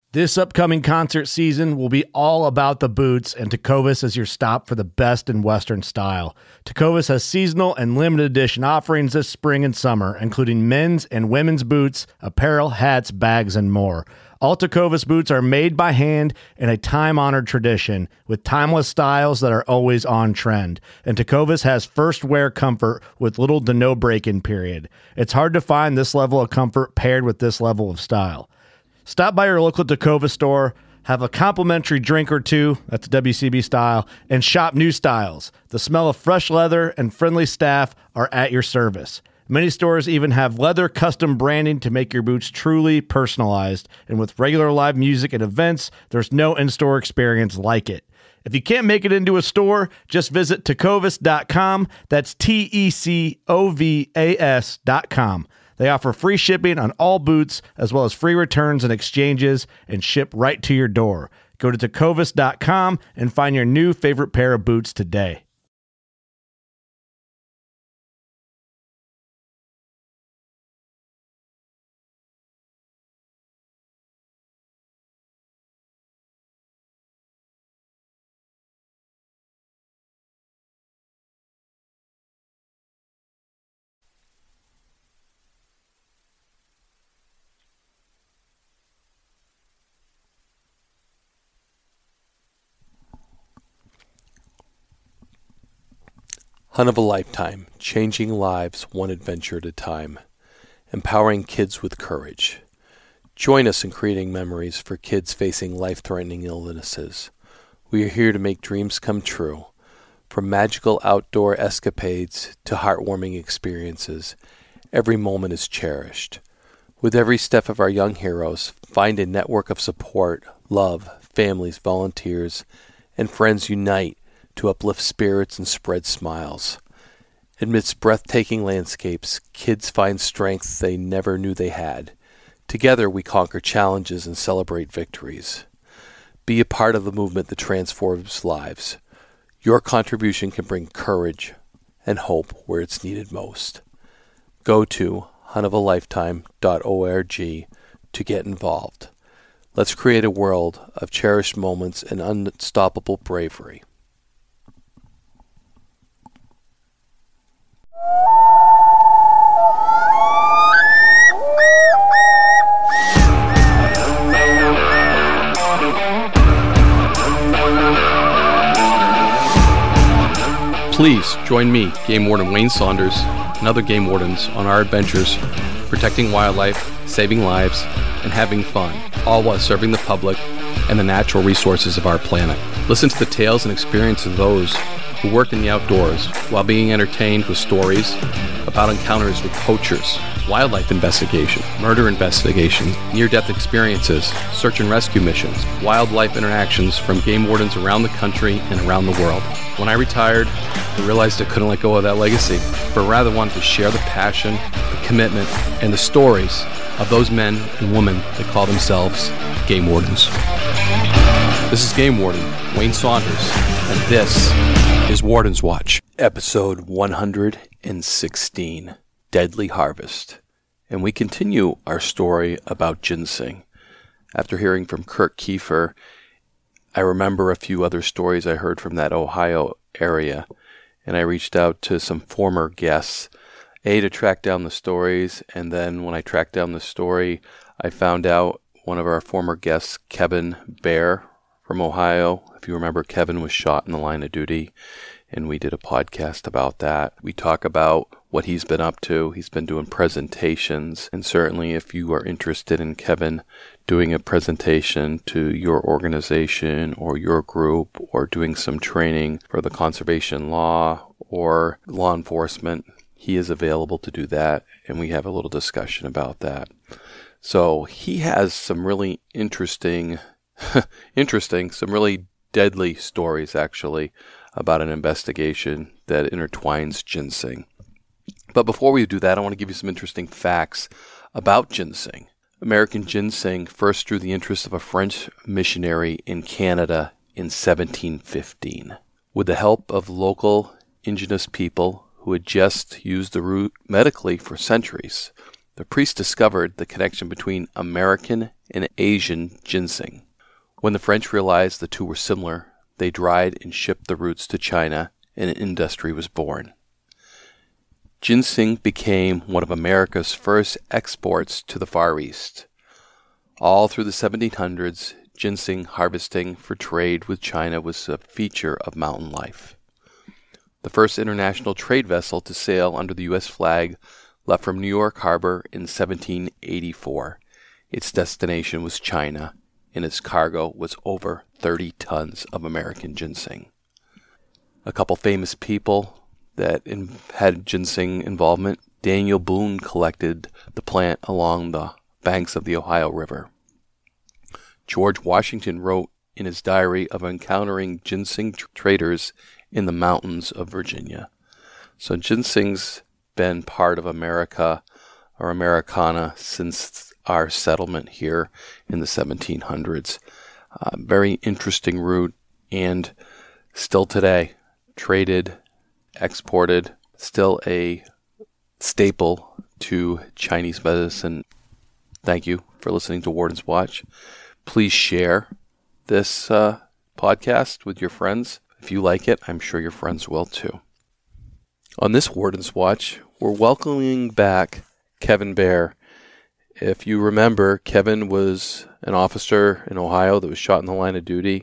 This upcoming concert season will be all about the boots, and Tecovas is your stop for the best in Western style. Tecovas has seasonal and limited edition offerings this spring and summer, including men's and women's boots, apparel, hats, bags, and more. All Tecovas boots are made by hand in a time-honored tradition with timeless styles that are always on trend. And Tecovas has first wear comfort with little to no break-in period. It's hard to find this level of comfort paired with this level of style. Stop by your local Tecovas store, have a complimentary drink or two, that's WCB style, and shop new styles. The smell of fresh leather and friendly staff are at your service. Many stores even have leather custom branding to make your boots truly personalized. And with regular live music and events, there's no in-store experience like it. If you can't make it into a store, just visit tecovas.com. That's TECOVAS.com. They offer free shipping on all boots, as well as free returns and exchanges, and ship right to your door. Go to tecovas.com and find your new favorite pair of boots today. Hunt of a Lifetime, changing lives one adventure at a time, empowering kids with courage. Join us in creating memories for kids facing life-threatening illnesses. We are here to make dreams come true. From magical outdoor escapades to heartwarming experiences, every moment is cherished. With every step of our young heroes, find a network of support, love, families, volunteers, and friends unite to uplift spirits and spread smiles. Amidst breathtaking landscapes, kids find strength they never knew they had. Together we conquer challenges and celebrate victories. Be a part of the movement that transforms lives. Your contribution can bring courage and hope where it's needed most. Go to huntofalifetime.org to get involved. Let's create a world of cherished moments and unstoppable bravery. Please join me, Game Warden Wayne Saunders, and other game wardens on our adventures protecting wildlife, saving lives, and having fun, all while serving the public and the natural resources of our planet. Listen to the tales and experiences of those who work in the outdoors while being entertained with stories about encounters with poachers, wildlife investigation, murder investigation, near-death experiences, search and rescue missions, wildlife interactions from game wardens around the country and around the world. When I retired, I realized I couldn't let go of that legacy, but rather wanted to share the passion, the commitment, and the stories of those men and women that call themselves game wardens. This is Game Warden Wayne Saunders, and this is Warden's Watch. Episode 116, Deadly Harvest. And we continue our story about ginseng. After hearing from Kurt Kiefer, I remember a few other stories I heard from that Ohio area, and I reached out to some former guests, to track down the stories, and then when I tracked down the story, I found out one of our former guests, Kevin Bear from Ohio. If you remember, Kevin was shot in the line of duty, and we did a podcast about that. We talk about what he's been up to. He's been doing presentations, and certainly if you are interested in Kevin doing a presentation to your organization or your group, or doing some training for the conservation law or law enforcement, he is available to do that, and we have a little discussion about that. So he has some really interesting, some really deadly stories actually about an investigation that intertwines ginseng. But before we do that, I want to give you some interesting facts about ginseng. American ginseng first drew the interest of a French missionary in Canada in 1715. With the help of local indigenous people who had just used the root medically for centuries, the priest discovered the connection between American and Asian ginseng. When the French realized the two were similar, they dried and shipped the roots to China, and an industry was born. Ginseng became one of America's first exports to the Far East. All through the 1700s, ginseng harvesting for trade with China was a feature of mountain life. The first international trade vessel to sail under the U.S. flag left from New York Harbor in 1784. Its destination was China, and its cargo was over 30 tons of American ginseng. A couple famous people that had ginseng involvement. Daniel Boone collected the plant along the banks of the Ohio River. George Washington wrote in his diary of encountering ginseng traders in the mountains of Virginia. So ginseng's been part of America or Americana since our settlement here in the 1700s. Very interesting root, and still today traded, exported, still a staple to Chinese medicine. Thank you for listening to Warden's Watch. Please share this podcast with your friends. If you like it, I'm sure your friends will too. On this Warden's Watch, we're welcoming back Kevin Bear. If you remember, Kevin was an officer in Ohio that was shot in the line of duty.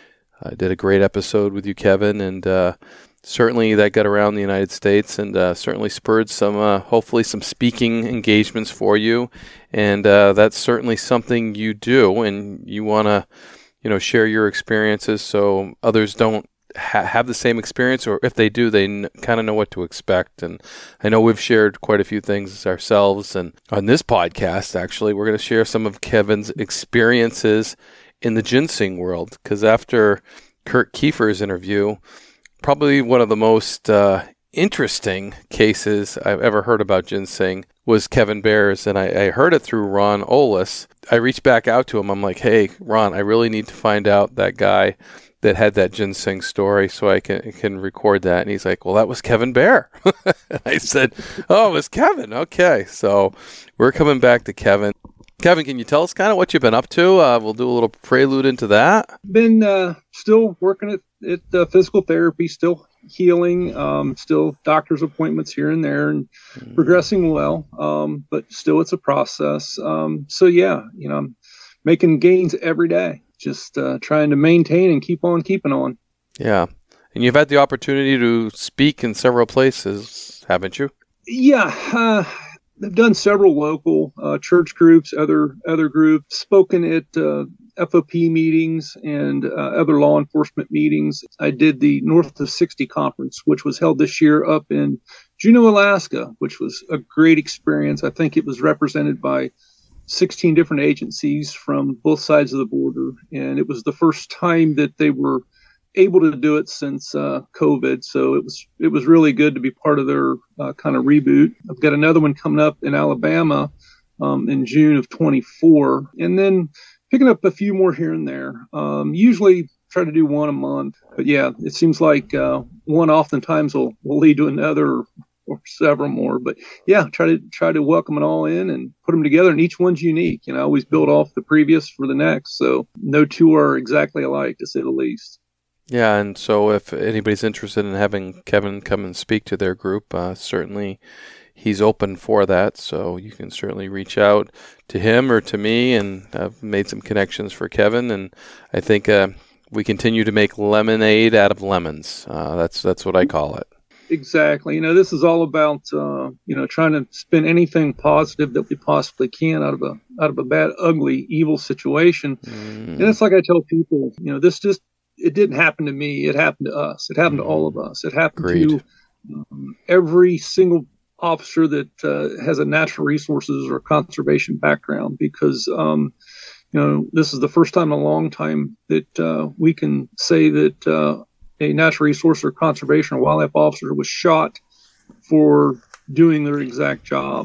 I did a great episode with you, Kevin, and certainly that got around the United States and certainly spurred some, hopefully some speaking engagements for you. And that's certainly something you do, and you want to, share your experiences so others don't have the same experience, or if they do, they kind of know what to expect. And I know we've shared quite a few things ourselves. And on this podcast, actually, we're going to share some of Kevin's experiences in the ginseng world, because after Kurt Kiefer's interview, probably one of the most interesting cases I've ever heard about ginseng was Kevin Bear's, and I heard it through Ron Olis. I reached back out to him. I'm like, hey, Ron, I really need to find out that guy that had that ginseng story so I can record that. And he's like, well, that was Kevin Bear. I said, oh, it was Kevin. Okay, so we're coming back to Kevin. Kevin, can you tell us kind of what you've been up to? We'll do a little prelude into that. Been still working at physical therapy, still healing, still doctor's appointments here and there, and progressing well. But still, it's a process. So yeah, I'm making gains every day. Just trying to maintain and keep on keeping on. Yeah, and you've had the opportunity to speak in several places, haven't you? Yeah. I've done several local church groups, other groups, spoken at FOP meetings and other law enforcement meetings. I did the North of 60 conference, which was held this year up in Juneau, Alaska, which was a great experience. I think it was represented by 16 different agencies from both sides of the border, and it was the first time that they were able to do it since COVID. So it was really good to be part of their kind of reboot. I've got another one coming up in Alabama in June of 24, and then picking up a few more here and there. Usually try to do one a month, but yeah, it seems like one oftentimes will lead to another or several more. But yeah, try to welcome it all in and put them together, and each one's unique. I always build off the previous for the next, so no two are exactly alike, to say the least. Yeah, and so if anybody's interested in having Kevin come and speak to their group, certainly he's open for that. So you can certainly reach out to him or to me, and I've made some connections for Kevin. And I think we continue to make lemonade out of lemons. That's what I call it. Exactly. This is all about trying to spin anything positive that we possibly can out of a bad, ugly, evil situation. And it's like I tell people, it didn't happen to me. It happened to us. It happened to all of us. It happened to every single officer that has a natural resources or conservation background, because this is the first time in a long time that we can say that a natural resource or conservation or wildlife officer was shot for doing their exact job.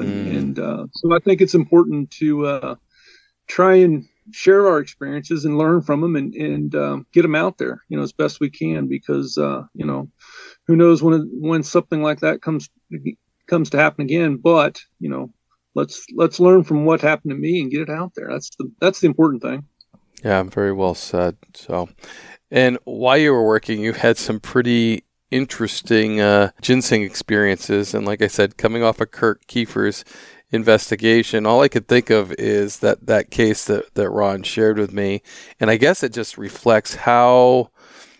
So I think it's important to try and share our experiences and learn from them and get them out there, as best we can, because, who knows when something like that comes to happen again. But, let's learn from what happened to me and get it out there. That's the important thing. Yeah, very well said. So, and while you were working, you had some pretty interesting ginseng experiences. And like I said, coming off of Kurt Kiefer's investigation, all I could think of is that case that Ron shared with me. And I guess it just reflects how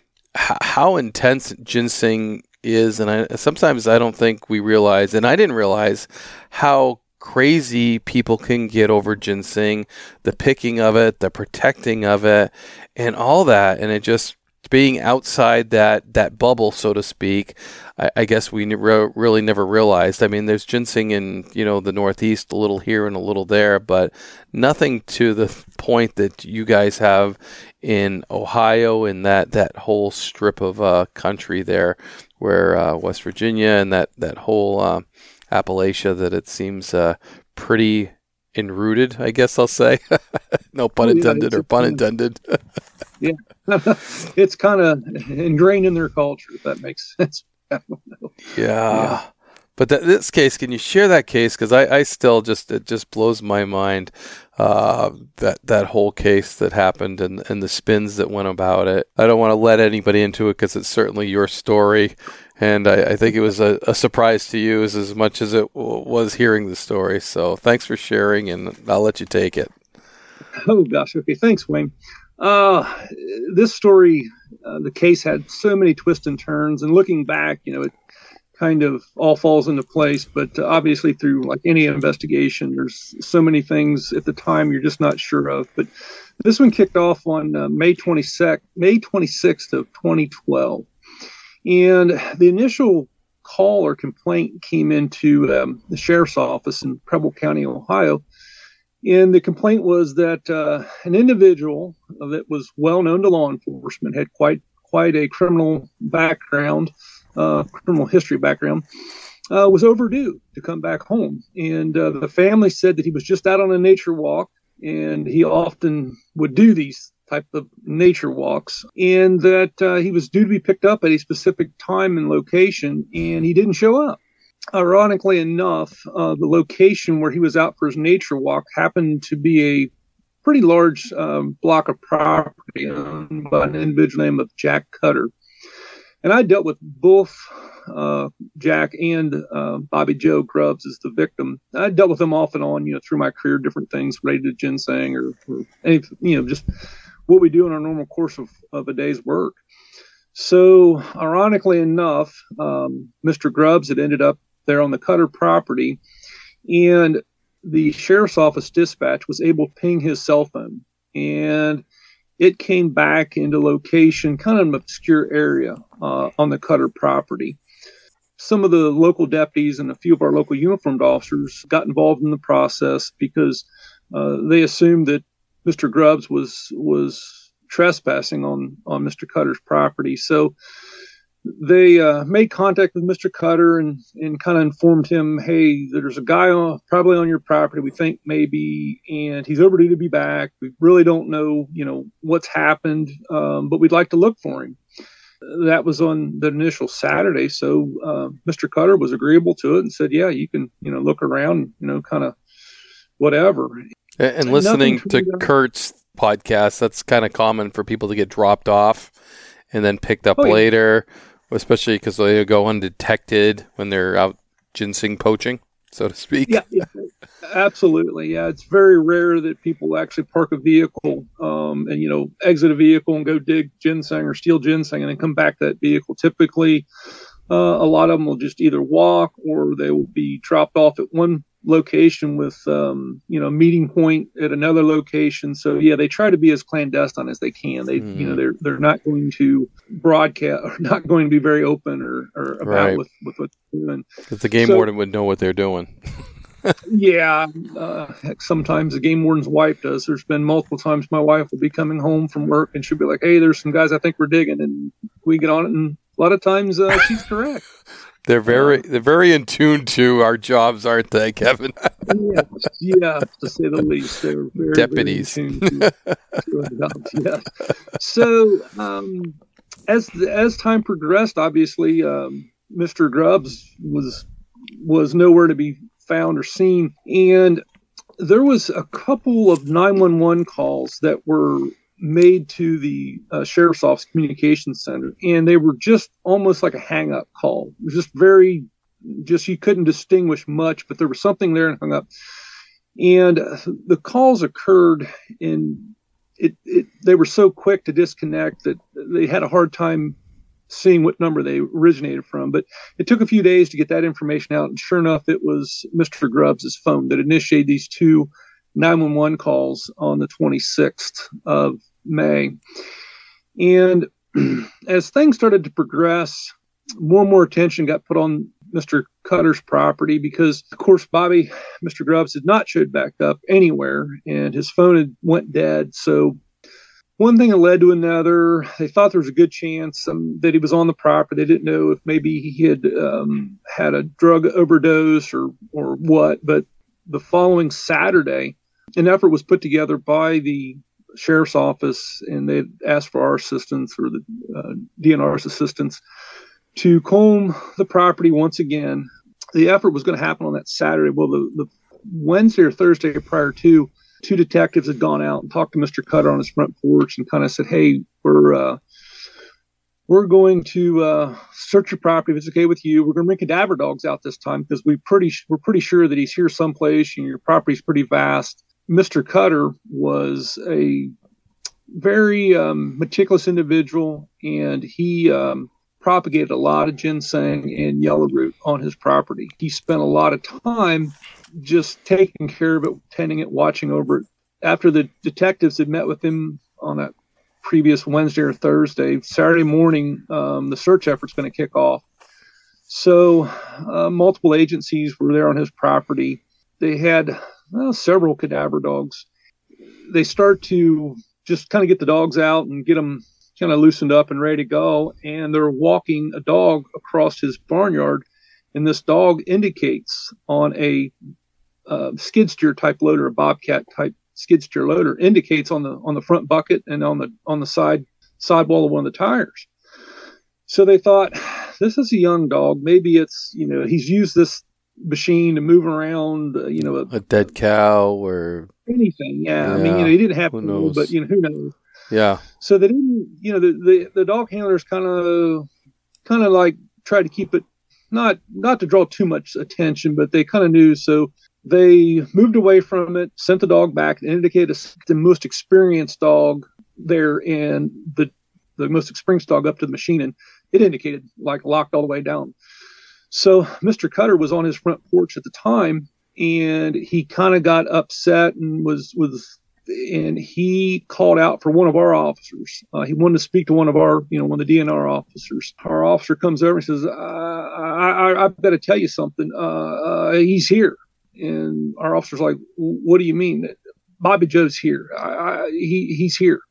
intense ginseng is. And sometimes I don't think we realize, and I didn't realize how crazy people can get over ginseng, the picking of it, the protecting of it, and all that. And it just being outside that bubble, so to speak, I guess we really never realized. I mean, there's ginseng in, the Northeast, a little here and a little there, but nothing to the point that you guys have in Ohio and that whole strip of country there, where West Virginia and that whole Appalachia, that it seems pretty enrooted, I guess I'll say. No pun intended or pun intended. Yeah. It's kind of ingrained in their culture, if that makes sense. I don't know. Yeah. But this case, can you share that case? Because I still it just blows my mind, that whole case that happened and the spins that went about it. I don't want to let anybody into it because it's certainly your story. And I think it was a surprise to you as much as it was hearing the story. So thanks for sharing, and I'll let you take it. Oh, gosh. Okay. Thanks, Wayne. This story, the case had so many twists and turns, and looking back, it kind of all falls into place. But obviously, through like any investigation, there's so many things at the time you're just not sure of. But this one kicked off on May 26th of 2012. And the initial call or complaint came into the sheriff's office in Preble County, Ohio. And the complaint was that an individual that was well known to law enforcement, had quite a criminal background, criminal history background, was overdue to come back home. And the family said that he was just out on a nature walk, and he often would do these type of nature walks, and that he was due to be picked up at a specific time and location, and he didn't show up. Ironically enough, the location where he was out for his nature walk happened to be a pretty large block of property owned by an individual named of Jack Cutter. And I dealt with both Jack and Bobby Joe Grubbs as the victim. I dealt with them off and on, through my career, different things related to ginseng or anything, just what we do in our normal course of a day's work. So ironically enough, Mr. Grubbs had ended up there on the Cutter property, and the sheriff's office dispatch was able to ping his cell phone, and it came back into location, kind of an obscure area on the Cutter property. Some of the local deputies and a few of our local uniformed officers got involved in the process because they assumed that Mr. Grubbs was trespassing on Mr. Cutter's property. So they made contact with Mr. Cutter and kind of informed him, hey, there's a guy probably on your property, we think maybe, and he's overdue to be back. We really don't know, what's happened, but we'd like to look for him. That was on the initial Saturday. So Mr. Cutter was agreeable to it and said, yeah, you can, look around, kind of whatever. And listening to Kurt's podcast, that's kind of common for people to get dropped off and then picked up later, especially because they go undetected when they're out ginseng poaching, so to speak. Yeah, absolutely. Yeah, it's very rare that people actually park a vehicle and, exit a vehicle and go dig ginseng or steal ginseng and then come back to that vehicle. Typically, a lot of them will just either walk or they will be dropped off at one location with, meeting point at another location. So yeah, they try to be as clandestine as they can. They, they're not going to broadcast or not going to be very open or about with what they're doing. Because the game warden would know what they're doing. Yeah. Sometimes the game warden's wife does. There's been multiple times my wife will be coming home from work and she'll be like, hey, there's some guys I think we're digging, and we get on it, and a lot of times she's correct. They're very in tune to our jobs, aren't they, Kevin? Yeah, to say the least. They're very deputies. Very in tune to our jobs, yeah. So as time progressed, obviously, Mr. Grubbs was nowhere to be found or seen. And there was a couple of 911 calls that were made to the Sheriff's Office Communications Center, and they were just almost like a hang-up call. It was just you couldn't distinguish much, but there was something there and hung up. And the calls occurred in they were so quick to disconnect that they had a hard time seeing what number they originated from. But it took a few days to get that information out, and sure enough, it was Mr. Grubbs' phone that initiated these two 911 calls on the 26th of May. And as things started to progress, more and more attention got put on Mr. Cutter's property because, of course, Mr. Grubbs had not showed back up anywhere, and his phone had went dead. So one thing led to another. They thought there was a good chance that he was on the property. They didn't know if maybe he had had a drug overdose or what. But the following Saturday, an effort was put together by the Sheriff's Office, and they asked for our assistance, or the DNR's assistance, to comb the property once again. The effort was going to happen on that Saturday. Well, the Wednesday or Thursday prior to, two detectives had gone out and talked to Mr. Cutter on his front porch and kind of said, "Hey, we're going to search your property. If it's okay with you, we're going to bring cadaver dogs out this time because we're pretty sure that he's here someplace, and your property's pretty vast." Mr. Cutter was a very meticulous individual, and he propagated a lot of ginseng and yellow root on his property. He spent a lot of time just taking care of it, tending it, watching over it. After the detectives had met with him on that previous Wednesday or Thursday, Saturday morning, the search effort's going to kick off. So multiple agencies were there on his property. They had several cadaver dogs. They start to just kind of get the dogs out and get them kind of loosened up and ready to go. And they're walking a dog across his barnyard. And this dog indicates on a skid steer type loader, a Bobcat type skid steer loader, indicates on the front bucket and on the sidewall of one of the tires. So they thought, this is a young dog. Maybe it's, he's used this machine to move around, a dead cow or anything. Yeah. I mean, he didn't have to, but who knows? Yeah. So they didn't, the dog handlers kind of like tried to keep it, not to draw too much attention, but they kind of knew. So they moved away from it, sent the dog back, and indicated the most experienced dog there, and the most experienced dog up to the machine, and it indicated like locked all the way down. So Mr. Cutter was on his front porch at the time, and he kind of got upset and and he called out for one of our officers. He wanted to speak to one of our, one of the DNR officers. Our officer comes over and says, I've got to tell you something. He's here. And our officer's like, what do you mean? Bobby Joe's here. He's here.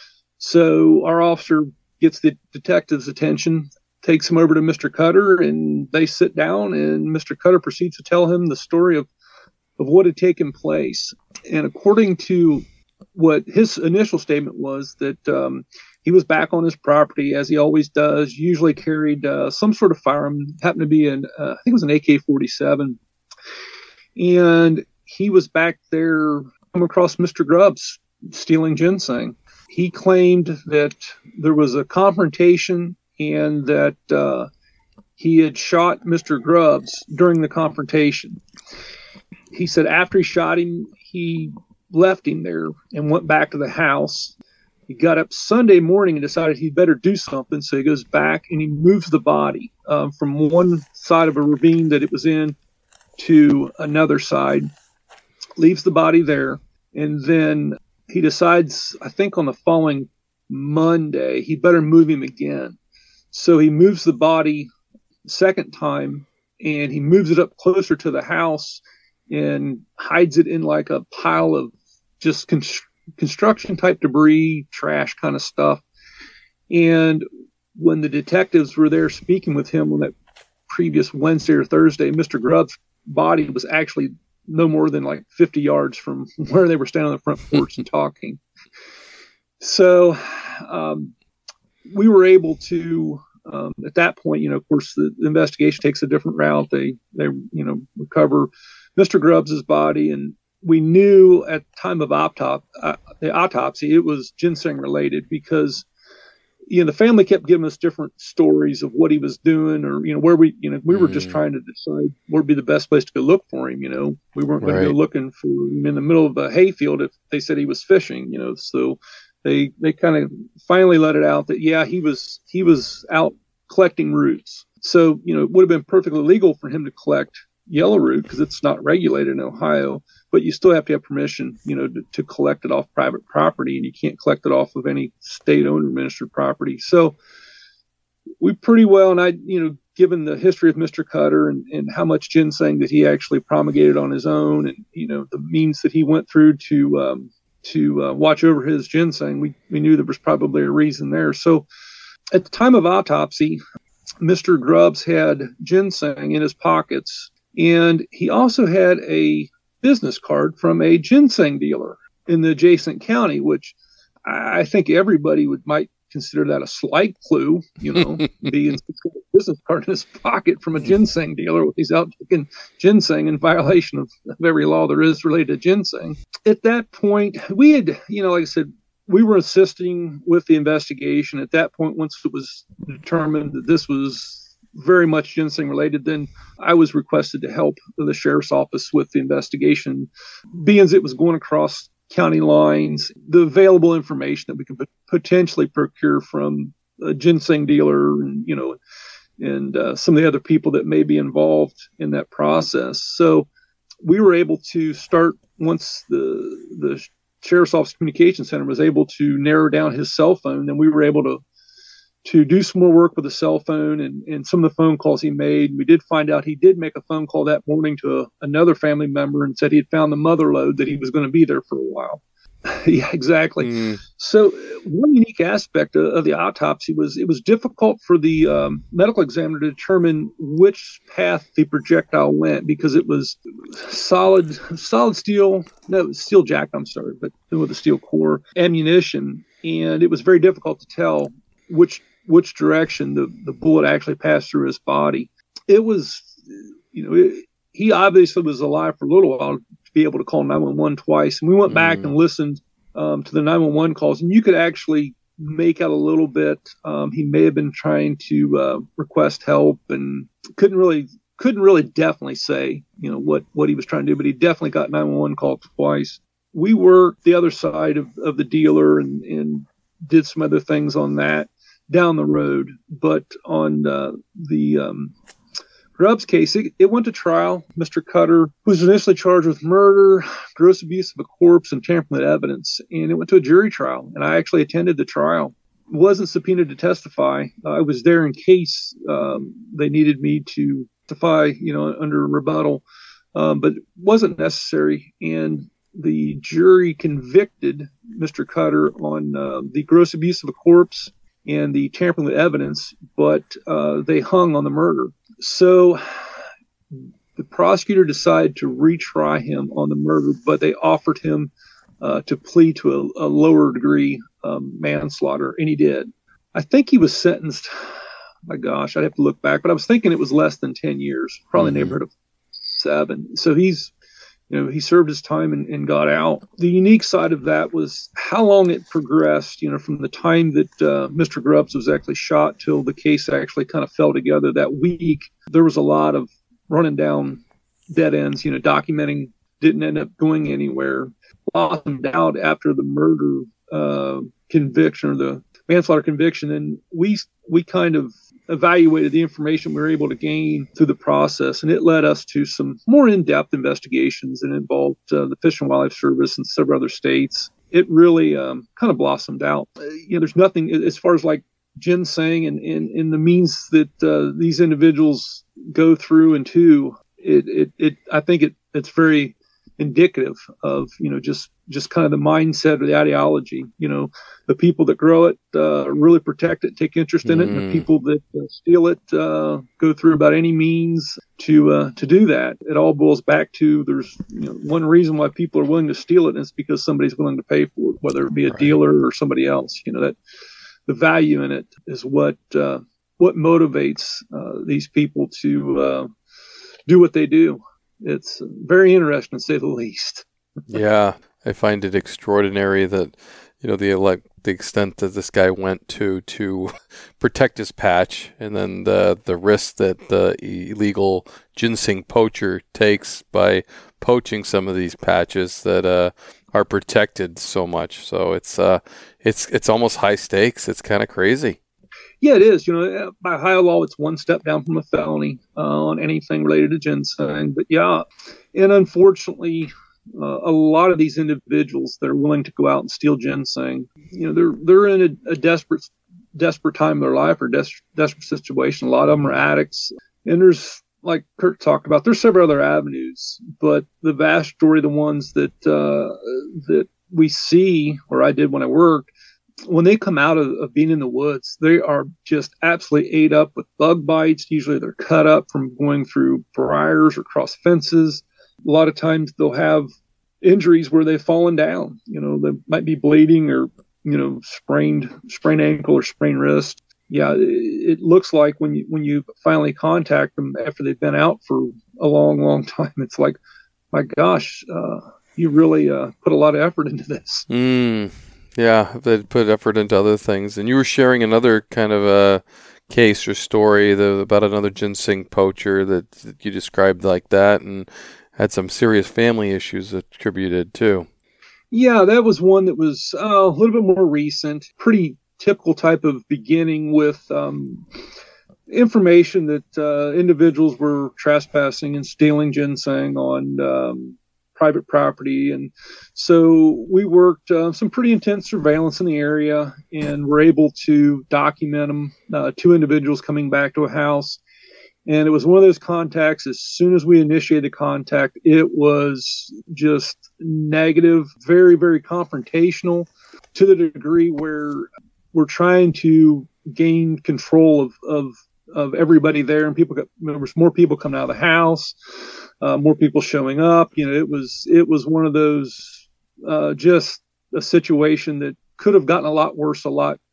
So our officer gets the detective's attention, takes him over to Mr. Cutter, and they sit down, and Mr. Cutter proceeds to tell him the story of what had taken place. And according to what his initial statement was, that he was back on his property as he always does, usually carried some sort of firearm, happened to be I think it was an AK-47. And he was back there, come across Mr. Grubbs stealing ginseng. He claimed that there was a confrontation and that he had shot Mr. Grubbs during the confrontation. He said after he shot him, he left him there and went back to the house. He got up Sunday morning and decided he'd better do something. So he goes back and he moves the body from one side of a ravine that it was in to another side, leaves the body there. And then he decides, I think on the following Monday, he better move him again. So he moves the body second time, and he moves it up closer to the house and hides it in like a pile of just construction type debris, trash kind of stuff. And when the detectives were there speaking with him on that previous Wednesday or Thursday, Mr. Grubbs' body was actually no more than like 50 yards from where they were standing on the front porch and talking. So we were able to, at that point, of course, the investigation takes a different route. They recover Mr. Grubbs' body, and we knew at the time of the autopsy it was ginseng related because the family kept giving us different stories of what he was doing, or where we were just trying to decide where would be the best place to go look for him. We weren't going to go looking for him in the middle of a hayfield if they said he was fishing. So they kind of finally let it out that he was out collecting roots. So it would have been perfectly legal for him to collect yellow root because it's not regulated in Ohio, but you still have to have permission, to collect it off private property, and you can't collect it off of any state-owned or administered property. So we pretty well, and I, given the history of Mr. Cutter and how much ginseng that he actually promulgated on his own, and the means that he went through to watch over his ginseng, we knew there was probably a reason there. So at the time of autopsy, Mr. Grubbs had ginseng in his pockets, and he also had a business card from a ginseng dealer in the adjacent county, which I think everybody might consider that a slight clue, being a business card in his pocket from a ginseng dealer. He's out taking ginseng in violation of every law there is related to ginseng. At that point, we had, like I said, we were assisting with the investigation. At that point, once it was determined that this was very much ginseng related, then I was requested to help the sheriff's office with the investigation. Being as it was going across county lines, the available information that we could potentially procure from a ginseng dealer and, some of the other people that may be involved in that process. So we were able to start, once the Sheriff's Office Communication Center was able to narrow down his cell phone, then we were able to do some more work with the cell phone and some of the phone calls he made. We did find out he did make a phone call that morning to another family member and said he had found the mother lode, that he was going to be there for a while. Yeah, exactly. So one unique aspect of the autopsy was it was difficult for the medical examiner to determine which path the projectile went, because it was solid steel jack, but with a steel core ammunition. And it was very difficult to tell which direction the bullet actually passed through his body. It was, he obviously was alive for a little while to be able to call 911 twice. And we went back and listened to the 911 calls, and you could actually make out a little bit. He may have been trying to request help, and couldn't really definitely say, what he was trying to do, but he definitely got 911 called twice. We worked the other side of the dealer and did some other things on that down the road. But on the Grubbs case, it went to trial. Mr. Cutter was initially charged with murder, gross abuse of a corpse, and tampering with evidence, and it went to a jury trial. And I actually attended the trial. Wasn't subpoenaed to testify. I was there in case they needed me to testify, under rebuttal, but it wasn't necessary. And the jury convicted Mr. Cutter on the gross abuse of a corpse and the tampering with evidence, but they hung on the murder. So the prosecutor decided to retry him on the murder, but they offered him to plead to a lower degree manslaughter, and he did. I think he was sentenced, my gosh, I'd have to look back, but I was thinking it was less than 10 years, probably in the neighborhood of 7. So he's, he served his time and got out. The unique side of that was how long it progressed, from the time that Mr. Grubbs was actually shot till the case actually kind of fell together that week. There was a lot of running down dead ends, documenting, didn't end up going anywhere. Blossomed out after the murder conviction, or the manslaughter conviction, and we kind of evaluated the information we were able to gain through the process, and it led us to some more in-depth investigations that involved the Fish and Wildlife Service and several other states. It really kind of blossomed out. There's nothing as far as like ginseng and the means that these individuals go through and to it. I think it's very indicative of just kind of the mindset or the ideology. The people that grow it really protect it, take interest in it, and the people that steal it go through about any means to do that. It all boils back to there's one reason why people are willing to steal it, and it's because somebody's willing to pay for it, whether it be a dealer or somebody else. That the value in it is what motivates these people to do what they do. it's very interesting to say the least. Yeah, I find it extraordinary that, the extent that this guy went to protect his patch, and then the risk that the illegal ginseng poacher takes by poaching some of these patches that are protected so much. So it's almost high stakes. It's kind of crazy. Yeah, it is. By Ohio law, it's one step down from a felony on anything related to ginseng. But yeah, and unfortunately, a lot of these individuals that are willing to go out and steal ginseng, they're in a desperate time of their life or desperate situation. A lot of them are addicts, and there's, like Kurt talked about, there's several other avenues, but the vast majority of the ones that we see, or I did when I worked, when they come out of being in the woods, they are just absolutely ate up with bug bites. Usually they're cut up from going through briars or across fences. A lot of times they'll have injuries where they've fallen down. They might be bleeding or, sprained ankle or sprained wrist. Yeah, it looks like when you finally contact them after they've been out for a long, long time, it's like, my gosh, you really put a lot of effort into this. Yeah, they put effort into other things. And you were sharing another kind of a case or story about another ginseng poacher that you described like that, and had some serious family issues attributed too. Yeah, that was one that was a little bit more recent. Pretty typical type of beginning with information that individuals were trespassing and stealing ginseng on private property. And so we worked some pretty intense surveillance in the area, and were able to document them, 2 individuals coming back to a house. And it was one of those contacts. As soon as we initiated contact, it was just negative, very, very confrontational, to the degree where we're trying to gain control of everybody there. And there was more people coming out of the house, more people showing up. It was one of those, just a situation that could have gotten a lot worse,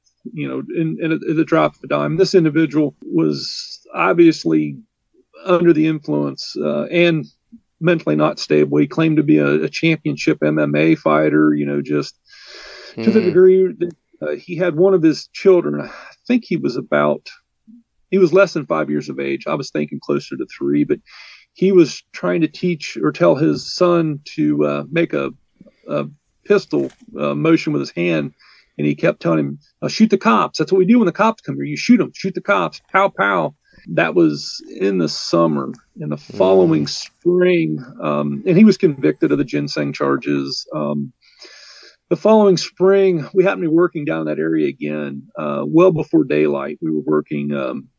in the drop of a dime. This individual was obviously under the influence and mentally not stable. He claimed to be a championship MMA fighter, just to the degree that he had one of his children. I think he was less than 5 years of age. I was thinking closer to 3, but he was trying to teach or tell his son to make a pistol motion with his hand. And he kept telling him, shoot the cops. That's what we do when the cops come here. You shoot them, shoot the cops, pow, pow. That was in the summer. In the following spring, and he was convicted of the ginseng charges. The following spring, we happened to be working down in that area again, well before daylight. We were working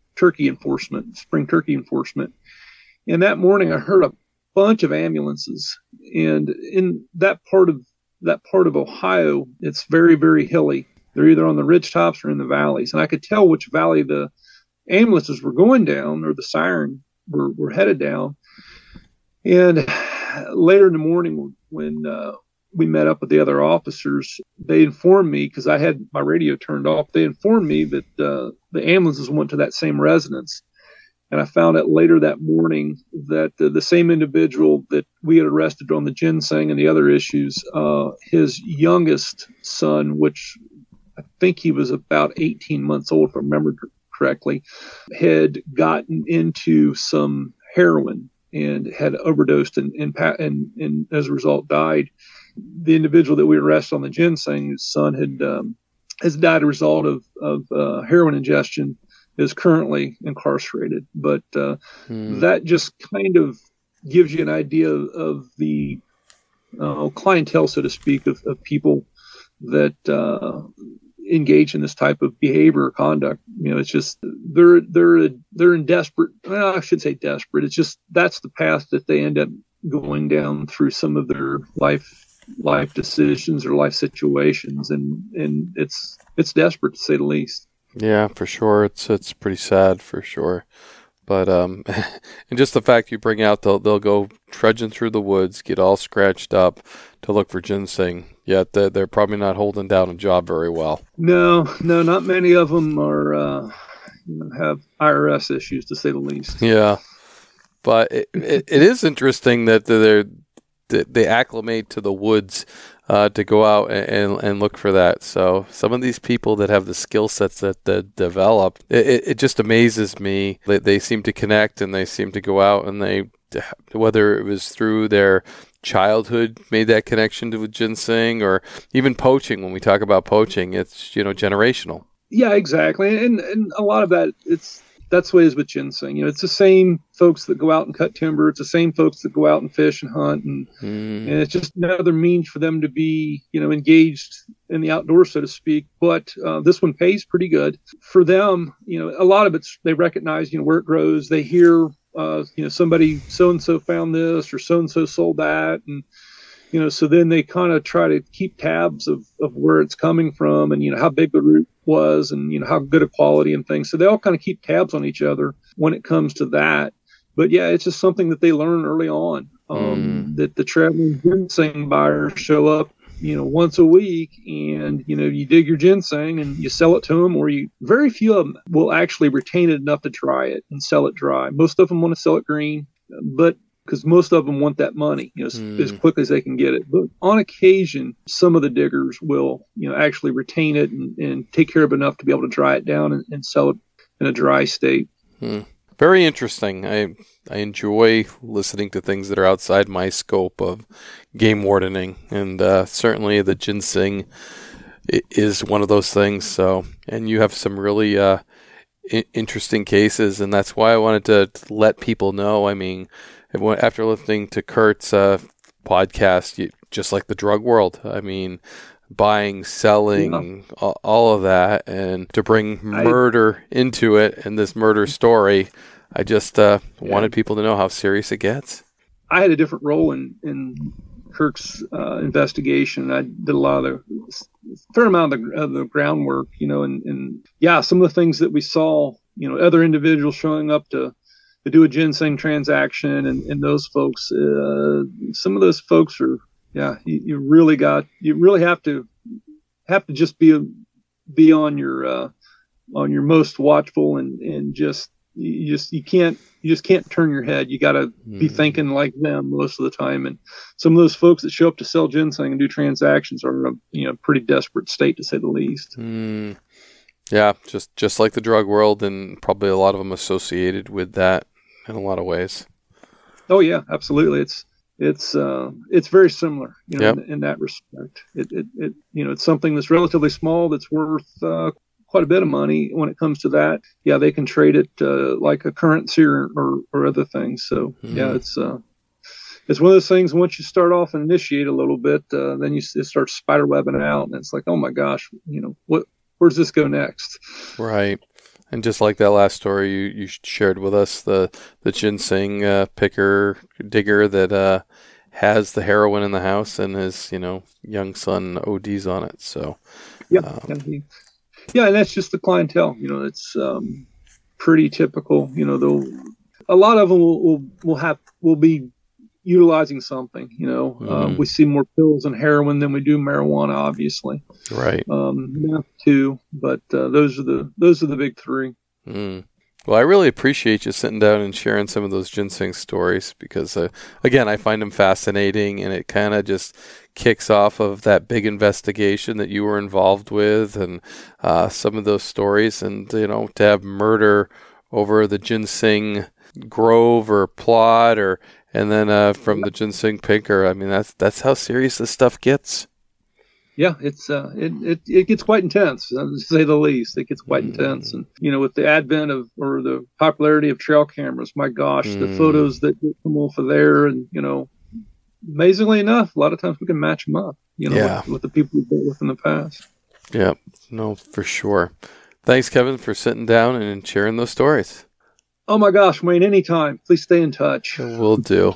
spring turkey enforcement. And that morning, I heard a bunch of ambulances. And in that part of Ohio, it's very, very hilly. They're either on the ridge tops or in the valleys. And I could tell which valley the ambulances were going down, or the siren were headed down. And later in the morning, when we met up with the other officers, they informed me, because I had my radio turned off, they informed me that the ambulances went to that same residence. And I found out later that morning that the same individual that we had arrested on the ginseng and the other issues, his youngest son, which I think he was about 18 months old, if I remember correctly, had gotten into some heroin and had overdosed and as a result died. The individual that we arrested on the ginseng, his son has died as a result of heroin ingestion, is currently incarcerated. But that just kind of gives you an idea of the clientele, so to speak, of people that engage in this type of behavior or conduct. It's just they're in desperate. Well, I should say desperate. It's just that's the path that they end up going down through some of their life decisions or life situations, and it's desperate, to say the least. Yeah, for sure. It's pretty sad, for sure. But and just the fact you bring out, they'll go trudging through the woods, get all scratched up to look for ginseng. Yet they're probably not holding down a job very well. No, not many of them are have IRS issues, to say the least. Yeah. But it is interesting that they acclimate to the woods to go out and look for that. So some of these people that have the skill sets that develop, it just amazes me. They seem to connect and they seem to go out and they, whether it was through their childhood made that connection with ginseng, or even poaching. When we talk about poaching, it's generational. Yeah, exactly. And a lot of that, that's the way it is with ginseng. It's the same folks that go out and cut timber. It's the same folks that go out and fish and hunt. And it's just another means for them to be, engaged in the outdoors, so to speak. But this one pays pretty good for them. A lot of it's, they recognize, where it grows. They hear, somebody so-and-so found this or so-and-so sold that. And, so then they kind of try to keep tabs of where it's coming from and, how big the root was and, how good a quality and things. So they all kind of keep tabs on each other when it comes to that. But yeah, it's just something that they learn early on, that the traveling ginseng buyers show up, once a week and, you dig your ginseng and you sell it to them, or very few of them will actually retain it enough to dry it and sell it dry. Most of them want to sell it green, but because most of them want that money, as quickly as they can get it. But on occasion, some of the diggers will, actually retain it and take care of it enough to be able to dry it down and sell it in a dry state. Very interesting. I enjoy listening to things that are outside my scope of game wardening, and certainly the ginseng is one of those things. So, and you have some really interesting cases, and that's why I wanted to let people know. I mean, after listening to Kurt's podcast, just like the drug world, I mean, buying, selling, all of that, and to bring murder into it and this murder story, I just wanted people to know how serious it gets. I had a different role in Kirk's investigation. I did a fair amount of the groundwork, and some of the things that we saw, other individuals showing up to do a ginseng transaction, and those folks, some of those folks are, you really have to just be on your most watchful and you just can't turn your head. You got to be thinking like them most of the time. And some of those folks that show up to sell ginseng and do transactions are in a pretty desperate state, to say the least. Yeah, just like the drug world, and probably a lot of them associated with that in a lot of ways. Oh yeah, absolutely. It's very similar, in that respect. It's something that's relatively small that's worth quite a bit of money when it comes to that. Yeah, they can trade it like a currency or other things. So it's one of those things. Once you start off and initiate a little bit, then it starts spider webbing out, and it's like, oh my gosh, where's this go next? Right. And just like that last story you shared with us, the ginseng digger that has the heroin in the house, and his young son ODs on it. So and that's just the clientele. It's pretty typical. A lot of them will be utilizing something. We see more pills and heroin than we do marijuana, obviously. Right. Meth too, but those are the big three. Well, I really appreciate you sitting down and sharing some of those ginseng stories, because again, I find them fascinating, and it kind of just kicks off of that big investigation that you were involved with, and some of those stories, and to have murder over the ginseng grove or plot, and then from the ginseng pinker. I mean, that's how serious this stuff gets. Yeah, it gets quite intense, to say the least. It gets quite intense, and with the advent or the popularity of trail cameras, my gosh, the photos that come off of there, and amazingly enough, a lot of times we can match them up, with the people we've dealt with in the past. Yeah, no, for sure. Thanks, Kevin, for sitting down and sharing those stories. Oh my gosh, Wayne, anytime. Please stay in touch. Will do.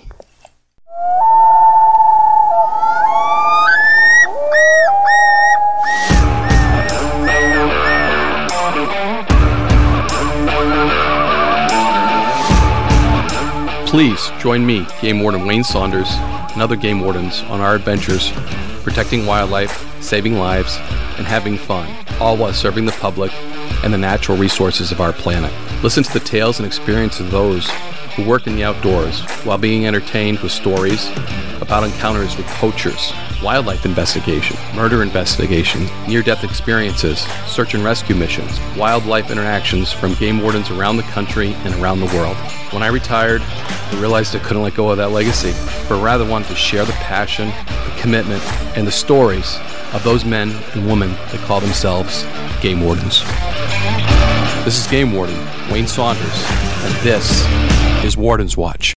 Please join me, Game Warden Wayne Saunders, and other game wardens on our adventures protecting wildlife, saving lives, and having fun, all while serving the public and the natural resources of our planet. Listen to the tales and experiences of those who work in the outdoors while being entertained with stories about encounters with poachers, wildlife investigation, murder investigation, near-death experiences, search and rescue missions, wildlife interactions from game wardens around the country and around the world. When I retired, I realized I couldn't let go of that legacy, but rather wanted to share the passion, the commitment, and the stories of those men and women that call themselves game wardens. This is Game Warden Wayne Saunders, and this is Warden's Watch.